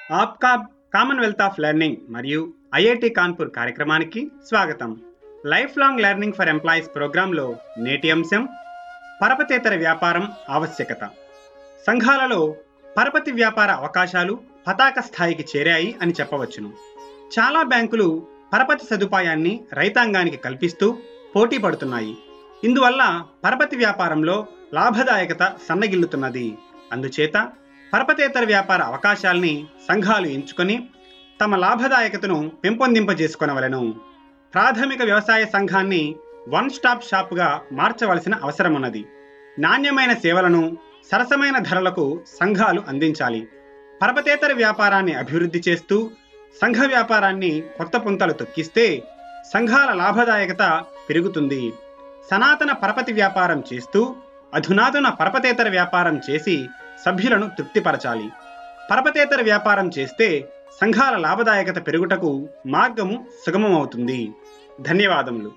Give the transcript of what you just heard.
ఆప్కా Commonwealth of Learning మరియు IIT Kanpur కార్యక్రమానికి స్వాగతం. Life long learning for employees ప్రోగ్రాంలో నేటి అంశం పరపతేతర వ్యాపారం ఆవశ్యకత. సంఘాలలో పరపతి వ్యాపార అవకాశాలు పతాక స్థాయికి చేరాయి అని చెప్పవచ్చును. చాలా బ్యాంకులు పరపతి సదుపాయాన్ని రైతాంగానికి కల్పిస్తూ పోటీ పడుతున్నాయి. ఇందువల్ల పరపతి వ్యాపారంలో లాభదాయకత సన్నగిల్లుతున్నది. అందుచేత పరపతేతర వ్యాపార అవకాశాల్ని సంఘాలు ఎంచుకొని తమ లాభదాయకతను పెంపొందింపజేసుకొనవలెను. ప్రాథమిక వ్యవసాయ సంఘాన్ని వన్ స్టాప్ షాప్గా మార్చవలసిన అవసరమున్నది. నాణ్యమైన సేవలను సరసమైన ధరలకు సంఘాలు అందించాలి. పరపతేతర వ్యాపారాన్ని అభివృద్ధి చేస్తూ సంఘ వ్యాపారాన్ని కొత్త పుంతలు తొక్కిస్తే సంఘాల లాభదాయకత పెరుగుతుంది. సనాతన పరపతి వ్యాపారం చేస్తూ అధునాతన పరపతేతర వ్యాపారం చేసి సభ్యులను తృప్తిపరచాలి. పరపతేతర వ్యాపారం చేస్తే సంఘాల లాభదాయకత పెరుగుటకు మార్గము సుగమమవుతుంది. ధన్యవాదములు.